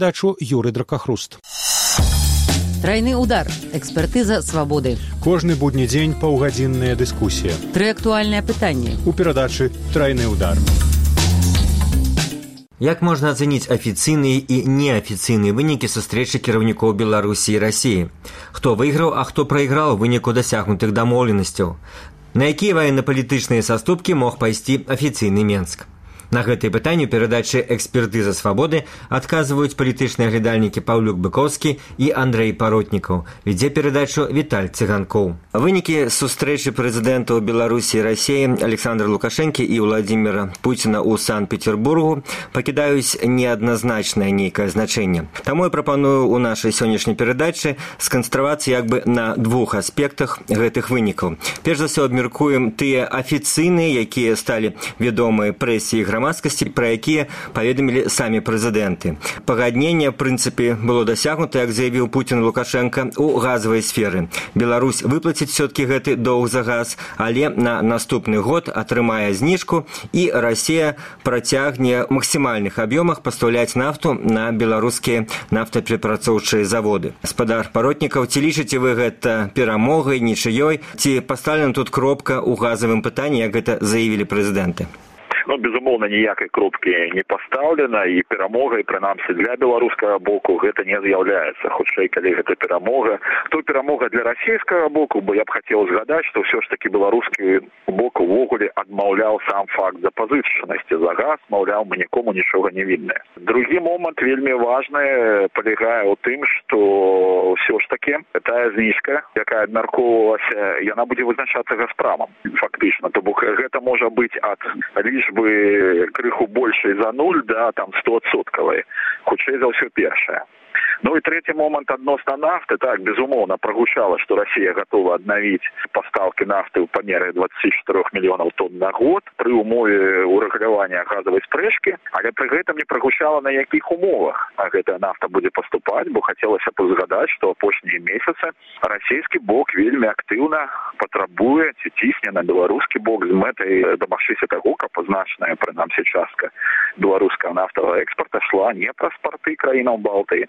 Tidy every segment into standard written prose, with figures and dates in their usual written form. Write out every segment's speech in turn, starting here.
Дачу Юрий Дракахруст. Тройны удар. Экспертыза свободы. Кожны будні дзень паўгадзінная дыскусія. Тры актуальныя пытанні. У перадачы «Тройны удар». Як можна ацаніць афіцыйныя і неафіцыйныя вынікі сустрэчы кіраўнікоў Беларусі і Расіі? Хто выйграў, а хто прайграў у выніку дасягнутых дамоўленасцяў? На якія военно-палітычныя саступкі мог пайсці афіцыйны Менск? На гэтыя пытанні ў перадачы «Экспертыза свабоды» адказваюць палітычныя глядальнікі Паўлюк Быкоўскі і Андрэй Паротнікаў. Вядзе перадачу Віталь Цыганкоў. Вынікі сустрэчы прэзідэнтаў Беларусі і Расіі Александра Лукашэнкі і Владзіміра Пуціна ў Санкт-Петербургу пакідаюць неадназначнае нейкае значэнне. Таму я прапаную ў нашай сённяшняй перадачы сканцэнтравацца як бы на двух аспектах гэтых вынікаў. Перш за ўсё абмеркуем тыя афіцыйныя, якія сталі вядомыя прэсе і грамадскасці, пра якія паведамілі самі прэзідэнты. Пагадненне, в прынцыпе, было дасягнута, як заявіў Пуцін Лукашенко, у газавай сферы. Беларусь выплаціць все-таки гэты доўг за газ, але на наступны год атрымае зніжку, і Расія працягне ў максімальных аб'ёмах пастаўляць нафту на беларускія нафтаперапрацоўчыя заводы. Гаспадар Паротнікаў, ці лічыце вы гэта перамогай, нічыёй, ці пастаўлена тут кропка ў газавым пытанні, як гэта заявілі прэзідэнты? Безумоўна, ніякай кропкі не пастаўлена, і перамогай, прынамсі, для беларускага боку гэта не з'яўляецца. Хутчэй, калі гэта перамога, то перамога для расійскага боку, бо я б хацеў згадаць, што ўсё ж такі беларускі бок увогуле адмаўляў сам факт запазычанасці за газ, маўляў, мы нікому нічога не вінныя. Другі момант вельмі важны палягае ў тым, што ўсё ж такі тая зніжка, якая абмяркоўвалася, яна будзе вызначацца Газпрамам. Фактычна, то бок гэта можа быць ад лічбы крыху большай за 0 да 100%. Хутчэй за ўсё першае. Ну і трэці момант адносна нафты. Так, безумоўна, прагучала, што Расія гатова аднавіць пастаўкі нафты ў памеры 24 мільёнаў тонн на год пры умове урэгулявання газавай спрэчкі, але пры гэтым не прагучала, на якіх умовах гэтая нафта будзе паступаць, бо хацелася б згадаць, што апошнія месяцы расійскі бок вельмі актыўна патрабуе ці цісне на беларускі бок з мэтай дамагчыся таго, каб значная, прынамсі, частка беларускага нафтавага экспарта шла не праз парты краінаў Балтыі,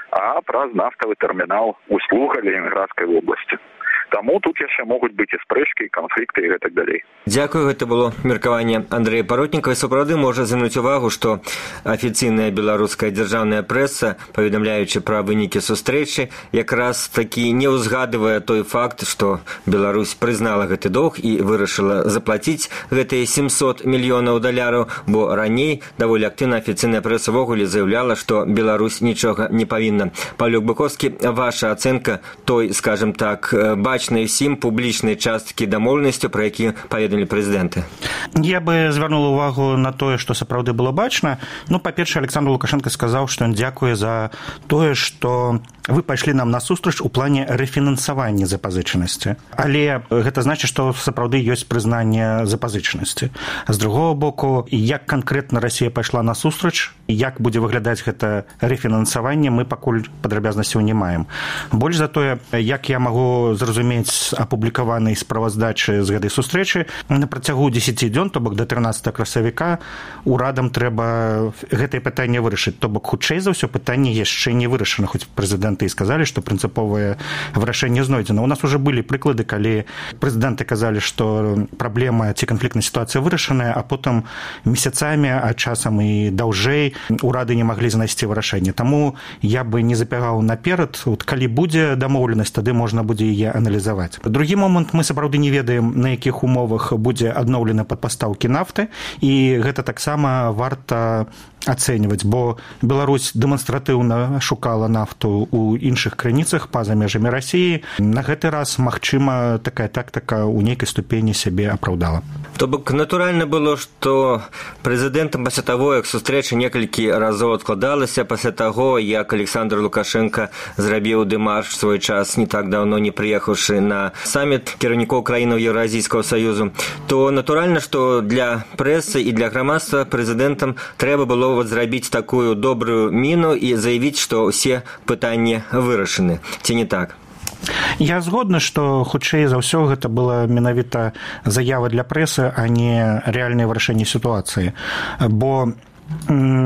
а праз нафтавы тэрмінал Услуга Ленінградскай вобласці. Таму тут яшчэ могуць быць і спрэчкі, і канфлікты, і гэтак далей. Дзякую, гэта было меркаванне Андрэя Паротнікава. Сапраўды можа звярнуць увагу, што афіцыйная беларуская дзяржаўная прэса, паведамляючы пра вынікі сустрэчы, якраз такі не ўзгадывае той факт, што Беларусь прызнала гэты доўг і вырашыла заплаціць гэтыя $700 мільёнаў, бо раней даволі актыўна афіцыйная прэса ўвогуле заяўляла, што Беларусь нічога не павінна. Паўлюк Быкоўскі, ваша ацэнка той, скажем так, бачнай усім публічнай часткі дамоўленасцю, пра які паведамілі прэзідэнты? Я бы звярнула ўвагу на тое, што сапраўды было бачна. Па-першае, Александр Лукашенко сказаў, што ён дзякуе за тое, што вы пайшлі нам насустрач у плане рэфінансавання запазычанасці. Але гэта значыць, што сапраўды ёсць прызнанне запазычанасці. З другого боку, як канкрэтна Расія пайшла насустрач, як будзе выглядаць гэта рэфінансаванне, мы пакуль падрабязнасцяў не маем. Больш за тое, як я магу зразумець апублікаванай справаздачы з гэтай сустрэчы, на працягу 10 дзён, то бок да 13 красавіка, урадам трэба гэтае пытанне вырашыць. То бок, хутчэй за ўсё, пытанне яшчэ не вырашана, хоць прэзідэнты і сказалі, што прынцыповае вырашэнне знойдзена. У нас уже былі прыклады, калі прэзідэнты казалі, што праблема ці канфліктная сітуацыя вырашаная, а потым месяцамі, а часам і даўжэй урады не маглі знайсці вырашэнне. Таму я бы не запягаў наперад. Калі будзе дамоўленасць, тады можна будзе яе аналізаваць. Другі момант, мы сапраўды не ведаем, на якіх умовах будзе адноўлена падпастаўкі нафты, і гэта таксама варта ацэньваць, бо Беларусь дэманстратыўна шукала нафту ў іншых крыніцах па-за межамі Расіі. На гэты раз, магчыма, такая тактыка ў нейкай ступені сябе апраўдала. То бок натуральна было, што прэзідэнтам пасля таго, як сустрэча некалькі разоў адкладалася, пасля таго, як Александр Лукашенко зрабіў дэмарш свой час, не так даўно не прыехаўшы на саміт кіраўнікоў краінаў Еўразійскага саюзу, то натуральна, што для прэсы і для грамадства прэзідэнтам трэба было зрабіць такую добрую міну і заявіць, што ўсе пытанні вырашаны. Ці не так? Я згодны, што хутчэй за ўсё гэта была менавіта заява для прэсы, а не рэальнае вырашэнне сітуацыі. Бо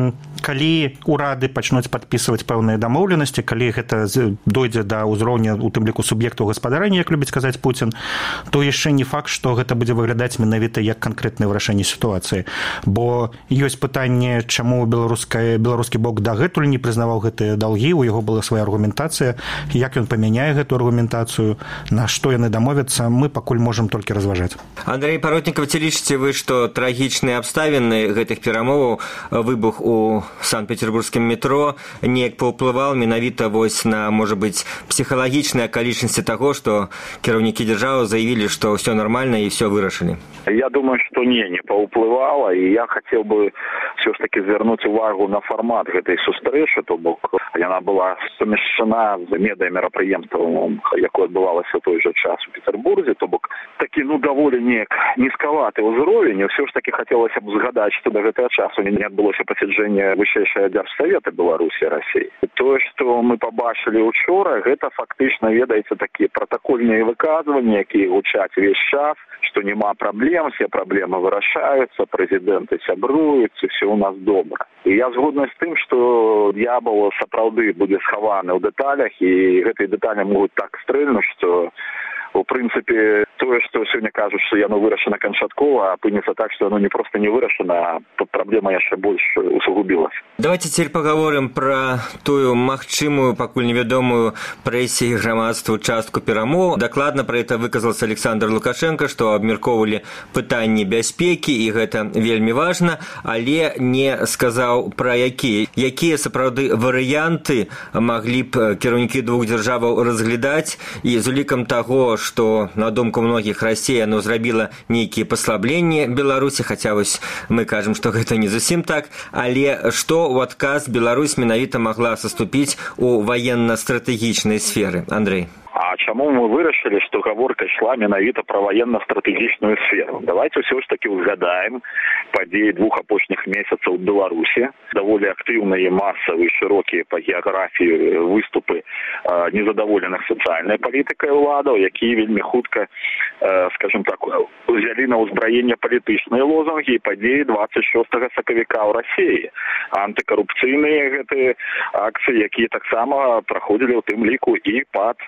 калі ўрады пачнуць падпісваць пэўныя дамоўленасці, калі гэта дойдзе да ўзроўня у тым ліку суб'ектаў гаспадарання, як любіць казаць Пуцін, то яшчэ не факт, што гэта будзе выглядаць менавіта як канкрэтнае вырашэнне сітуацыі. Бо ёсць пытанне, чаму беларускі бок дагэтуль не прызнаваў гэтыя даўгі, у яго была свая аргументацыя, як ён памяняе гэту аргументацыю, на што яны дамовяцца, мы пакуль можам толькі разважаць. Андрей Паротніков, ці лічыце вы, што трагічныя абставіны гэтых перамоваў, выбух у Санкт-Петербургскім метро неяк паўплываў менавіта вось на, можа быць, псіхалагічныя акалічнасці таго, што кіраўнікі дзяржавы заявілі, што ўсё нармальна і ўсё вырашылі? Я думаю, что не паўплывала, і я хотел бы все ж таки звярнуць увагу на фармат гэтай сустрэчы, то бок яна была сумешчана з медыамерапрыемствам, якое адбывалася ў той жа час у Петербурзе, то бок такі, даволі неяк нізкаваты ўзровень, і все ж таки хацелася б згадаць, што да гэтага часу не адбылося пасяджэнне вышэйшага дзяржсавета Беларусі і Расіі. Тое, што мы пабачылі учора, гэта фактычна, ведаеце, такія пратакольныя выказванні, якія гучаць увесь час, што няма праблем, все праблемы вырашаюцца, прэзідэнты сябруюць, і все у нас добра. І я згодны з тым, што д'ябал сапраўды будзе схаваны ў дэталях, і гэтыя дэталі могуць так стрэльнуць, што у прынцыпе тое, што сёння кажуць, што яно вырашана канчаткова, апынецца так, што яно не проста не вырашана, а праблема яшчэ больш усугубілася. Давайте теперь поговорим про тую магчымую, пакуль невядомую прэсе і грамадству частку перамоў. Дакладна про это выказался Александр Лукашенко, што абмяркоўвалі пытанні бяспекі, і гэта вельмі важна, але не сказаў пра якія сапраўды варыянты маглі б кіраўнікі двух дзяржаваў разглядаць, і з улікам таго, што, на думку многіх, Расія зрабіла нейкія паслабленні Беларусі, хаця вось мы кажам, што гэта не зусім так, але што ў адказ Беларусь менавіта магла саступіць у ваенна-стратэгічнай сферы? Андрей. А чаму мы вырашылі, што гаворка ішла менавіта пра ваенна-стратэгічную сферу? Давайте ўсё ж таки ўзгадаем падзеі двух апошніх месяцаў у Беларусі. Даволі актыўныя, масавыя, шырокія па геаграфіі выступы незадаволеных сацыяльнай палітыкай уладаў, якія вельмі хутка, скажем так, узялі на ўзбраенне палітычныя лозунгі і падзеі 26 сакавіка ў Расіі. Антыкарупцыйныя гэтыя акцыі, якія таксама праходзілі ў тым ліку і пад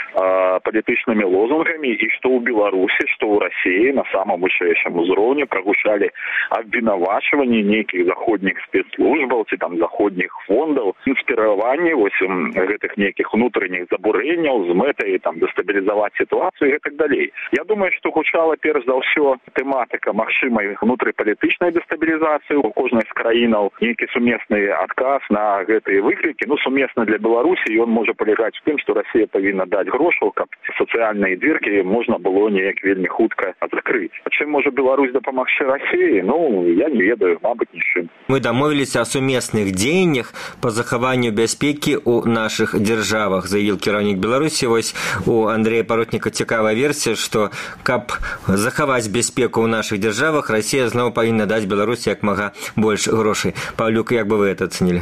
палітычнымі лозунгамі, і што ў Беларусі, што ў Расіі на самым вышэйшым узроўні прагучалі абвінавачванні нейкіх заходніх спецслужбаў ці там заходніх фондаў, інспіраванні вось гэтых нейкіх унутраных забурэнняў з мэтай там дэстабілізаваць сітуацыю і так далей. Я думаю, што гучала перш за ўсё тэматыка магчымай унутрыпалітычнай дэстабілізацыі у кожнай з краінаў, нейкі сумесны адказ на гэтыя выклікі. Сумесна для Беларусі ён можа палягаць у тым, што Расія павінна даць грошаў, каб сацыяльныя дзіркі можна было неяк вельмі хутка адкрыць. А чым можа Беларусь дапамагчы Расіі? Я не ведаю, мабыць, нічым. Мы дамовіліся о сумесных дзеяннях по захаванню бяспекі ў нашых дзяржавах, заявіў кіраўнік Беларусі. Вось у Андрея Паротніка цікавая версія, што каб захаваць бяспеку ў нашых дзяржавах, Расія зноў павінна даць Беларусі як мага больш грошай. Павлюк, як бы вы это ацэнілі?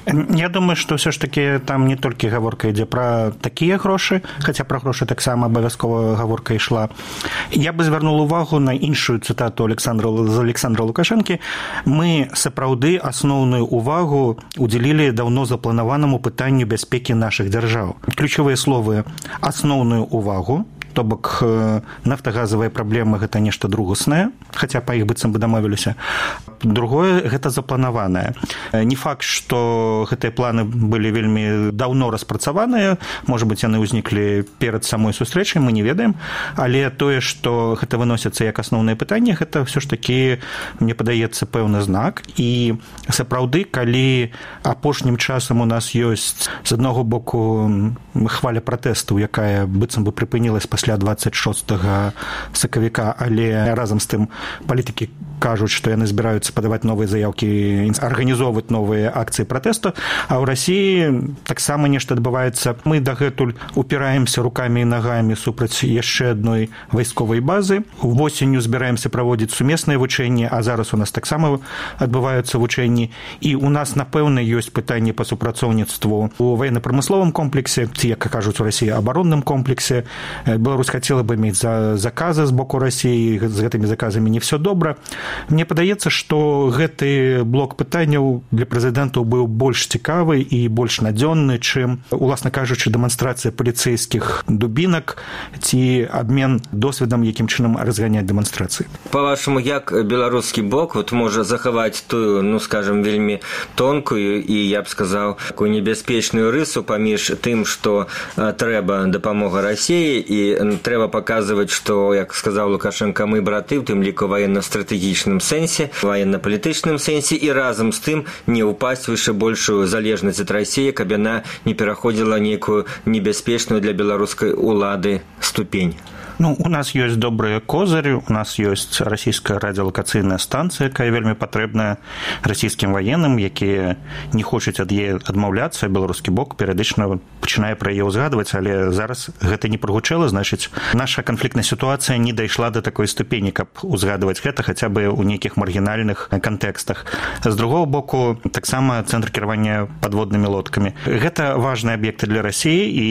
Я думаю, што ўсё ж такі там не толькі гаворка ідзе пра такія грошы, хаця пра грошы таксама абавязкова гаворка ішла. Я бы звярнуў увагу на іншую цытату з Александра Лукашэнкі. Мы сапраўды асноўную увагу удзялілі даўно запланаванаму пытанню бяспекі нашых дзяржаў. Ключавыя словы асноўную увагу, то бок нафтагазавыя праблемы гэта нешта другаснае, хаця па іх быццам бы дамовіліся. Другое гэта запланаванае. Не факт, што гэтыя планы былі вельмі даўно распрацаваныя, можа быць, яны ўзніклі перад самой сустрэчай, мы не ведаем, але тое, што гэта выносіцца як асноўнае пытанне, гэта ўсё ж такі, мне падаецца, пэўны знак. І сапраўды, калі апошнім часам у нас ёсць з аднаго боку хваля пратэстаў, якая быццам бы прыпынілась пасля 26 сакавіка, але разам з тым палітыкі кажуць, што яны збіраюцца падаваць новыя заяўкі, арганізоўваць новыя акцыі пратэсту, а ў Расіі таксама нешта адбываецца. Мы дагэтуль упіраемся рукамі і нагамі супраць яшчэ адной вайсковай базы. Восенню збіраемся праводзіць сумесныя вучэнні, а зараз у нас таксама адбываюцца вучэнні. І у нас, напэўна, ёсць пытанні па супрацоўніцтву у военно-прамысловым комплексе, ці, як кажуць у Расіі, абаронным комплексе. Беларусь хацела бы мець заказы з боку Расіі, з гэтымі заказамі не все добра. Мне падаецца, што гэты блок пытанняў для прэзідэнтаў быў больш цікавы і больш надзённы, чым, уласна кажучы, дэманстрацыя паліцэйскіх дубінак ці абмен досведам, якім чынам разганяць дэманстрацыі. Па-вашаму, як беларускі бок можа захаваць тую, скажам, вельмі тонкую і, я б сказаў, такую небяспечную рысу паміж тым, што трэба дапамога Расіі і трэба паказваць, што, як сказаў Лукашенко, мы браты, у тым ліку ваенна-стратэгічным сэнсе, ваенна-палітычным сэнсе, і разам з тым не ўпасць выше большую залежнасць ад Расіі, каб яна не пераходзіла нейкую небяспечную для беларускай улады ступень. У нас ёсць добрыя козыры, у нас ёсць расійская радыёлакацыйная станцыя, якая вельмі патрэбная расійскім ваенным, якія не хочуць ад яе адмаўляцца, беларускі бок перыядычна пачынае пра яе ўзгадваць, але зараз гэта не прагучэла, значыць, наша канфліктная сітуацыя не дайшла да такой ступені, каб узгадваць гэта хаця бы ў нейкіх маргінальных кантэкстах. З другого боку, таксама цэнтр кіравання падводнымі лодкамі. Гэта важныя аб'екты для Расіі, і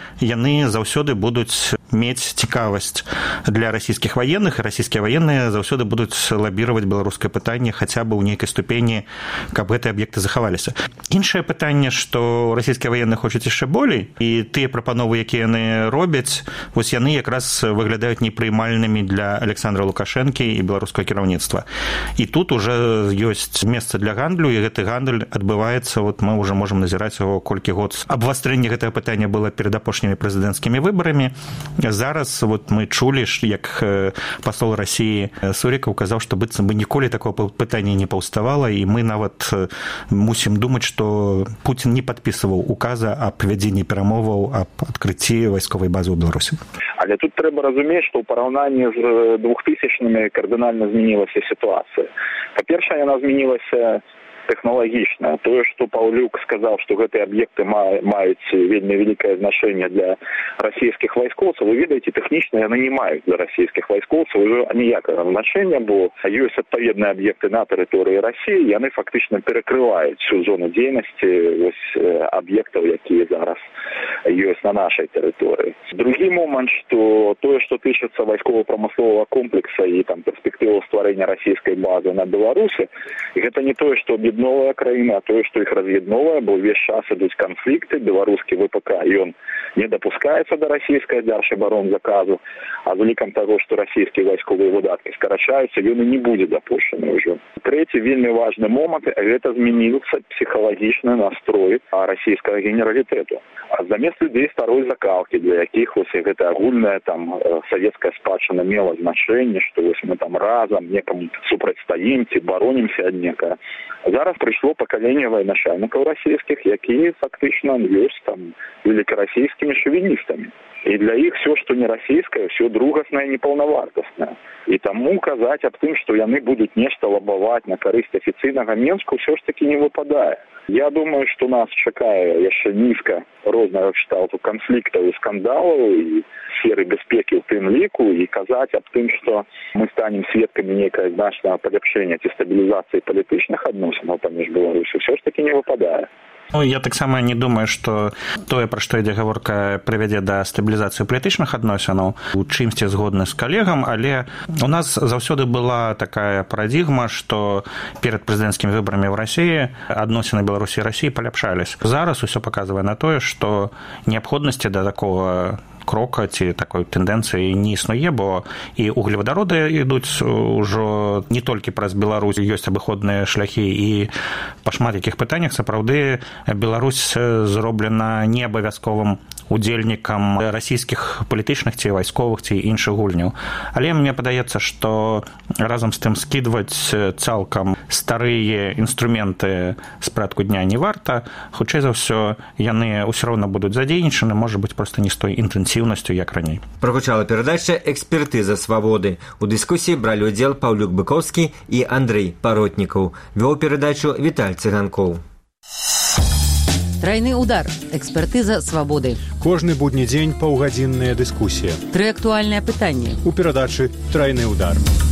яны заўсёды будуць мець цікавасць для расійскіх ваенных, і расійскія ваенныя заўсёды будуць лабіраваць беларускае пытанне хаця бы ў нейкай ступені, каб гэтыя аб'екты захаваліся. Іншае пытанне, што расійскія ваенныя хочуць яшчэ болей, і тыя прапановы, якія яны робяць, вось яны якраз выглядаюць непрымальнымі для Александра Лукашэнкі і беларускага кіраўніцтва. І тут уже ёсць месца для гандлю, і гэты гандаль адбываецца, мы ўжо можам назіраць яго колькі год. Абвастрэнне гэтага пытання было перад апошнімі прэзідэнцкімі выбарамі. Зараз мы чулі, як пасол Расіі Сурікаў казаў, што быццам бы ніколі такого пытання не паўставала, і мы нават мусім думаць, што Пуцін не падпісываў указа аб вядзенні перамоваў аб адкрыцці вайсковай базы ў Беларусі. Але тут трэба разумець, што ў параўнанні з 2000-мі кардынальна змянілася сітуацыя. Па-першае, яна змянілася тэхналагічна. Тое, што Паўлюк сказаў, што гэтыя аб'екты маюць вельмі вялікае значэнне для расійскіх вайскоўцаў, вы ведаеце, тэхнічна яны не маюць для расійскіх вайскоўцаў ўжо ніякага значэння, бо ёсць адпаведныя аб'екты на тэрыторыі Расіі, яны фактычна перакрываюць всю зону дзейнасці аб'ектаў, якія зараз ёсць на нашай тэрыторыі. Другі момант, што тое, што тычыцца вайсково-прамысловага комплекса і перспектыву стварэння расійскай базы на Беларусі, гэта не тое, што об'ядновая краіна, а тое, што іх раз'ядновая, бо ўвесь час ідуць канфлікты, беларускі ВПК, ён не дапускаецца да расійскай дзяржабаронзаказу, а з улікам таго, што расійскія вайсковыя выдаткі скарачаюцца, ён і не будзе дапушчаны ўжо. Трэці вельмі важны момант, гэта змяніцца псіхалагічны настрой расійскага генералітэту. А замест людзей старой закалкі, для якіх гэта агульная савецкая спадчына мела значэнне, што мы разам некаму супрацьстаім ці баронімся ад некага. Зараз прыйшло пакаленне военачальнікаў расійскіх, якія фактычна ёсць великарасійскімі шовіністамі. І для іх все, што не расійскае, все другаснае, непаўнавартаснае. І таму казаць аб тым, што яны будуць нешта лабаваць на карысць афіцыйнага Менску, ўсё ж такі не выпадае. Я думаю, што нас чакае яшчэ нізка рознага кшталту канфліктаў і скандалаў і сферы бяспекі ў тым ліку, і казаць аб тым, што мы станем сведкамі нейкага значнага паляпшэння ці стабілізацыі палітычных адносінаў паміж Беларусю, ўсё ж такі не выпадае. Я таксама не думаю, што тое, пра што ідзе гаворка, прывядзе да стабілізацыі палітычных адносінаў, у чымсьці згодны з калегам, але у нас заўсёды была такая парадыгма, што перад прэзідэнцкімі выбарамі ў Расіі адносіны Беларусі і Расіі паляпшались. Зараз усё паказвае на тое, што неабходнасці да такого крока ці такой тэндэнцыі не існуе, бо і углевадароды ідуць ужо не толькі праз Беларусь, ёсць абыходныя шляхі, і па шмат якіх пытаннях сапраўды Беларусь зроблена неабавязковым удзельнікам расійскіх палітычных ці вайсковых ці іншых гульняў. Але мне падаецца, што разам з тым скідваць цалкам старыя інструменты з парадку дня не варта. Хутчэй за ўсё, яны ўсё роўна будуць задзейнічаны, можа быць, проста не з той інтэнсіўнасцю, як раней. Прагучала перадача «Экспертыза свабоды». У дыскусіі бралі ўдзел Паўлюк Быкоўскі і Андрэй Паротнікаў. Вёў перадачу Віталь Цыганкоў. Трайны удар. Экспертыза свабоды. Кожны будні дзень паўгадзінная дыскусія. 3 актуальныя пытанні. У перадачы «Трайны удар».